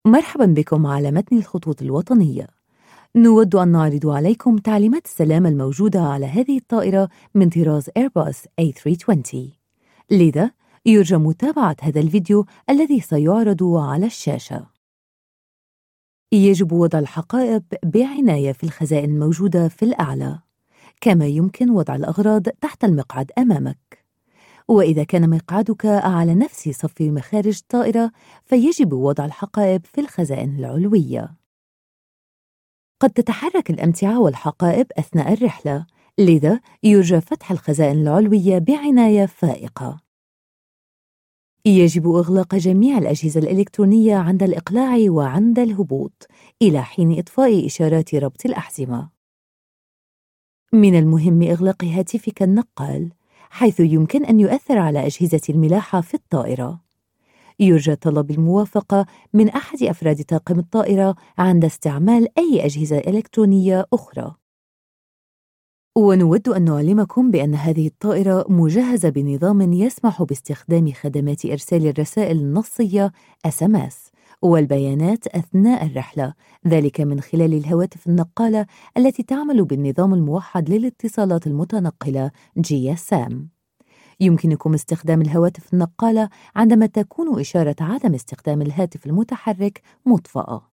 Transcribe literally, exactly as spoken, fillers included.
مرحبا بكم على متن الخطوط الوطنية. نود أن نعرض عليكم تعليمات السلامة الموجودة على هذه الطائرة من طراز إيرباص إيه ثلاثمئة وعشرين. لذا يرجى متابعة هذا الفيديو الذي سيعرض على الشاشة. يجب وضع الحقائب بعناية في الخزائن الموجودة في الأعلى، كما يمكن وضع الأغراض تحت المقعد أمامك. وإذا كان مقعدك على نفس صف مخارج الطائرة فيجب وضع الحقائب في الخزائن العلوية. قد تتحرك الأمتعة والحقائب أثناء الرحلة، لذا يرجى فتح الخزائن العلوية بعناية فائقة. يجب إغلاق جميع الأجهزة الإلكترونية عند الإقلاع وعند الهبوط إلى حين إطفاء إشارات ربط الأحزمة. من المهم إغلاق هاتفك النقال، حيث يمكن أن يؤثر على أجهزة الملاحة في الطائرة. يرجى طلب الموافقة من أحد أفراد طاقم الطائرة عند استعمال أي أجهزة إلكترونية أخرى. ونود أن نعلمكم بأن هذه الطائرة مجهزة بنظام يسمح باستخدام خدمات إرسال الرسائل النصية إس إم إس والبيانات أثناء الرحلة، ذلك من خلال الهواتف النقالة التي تعمل بالنظام الموحد للاتصالات المتنقلة جي إس إم. يمكنكم استخدام الهواتف النقالة عندما تكون إشارة عدم استخدام الهاتف المتحرك مطفأة.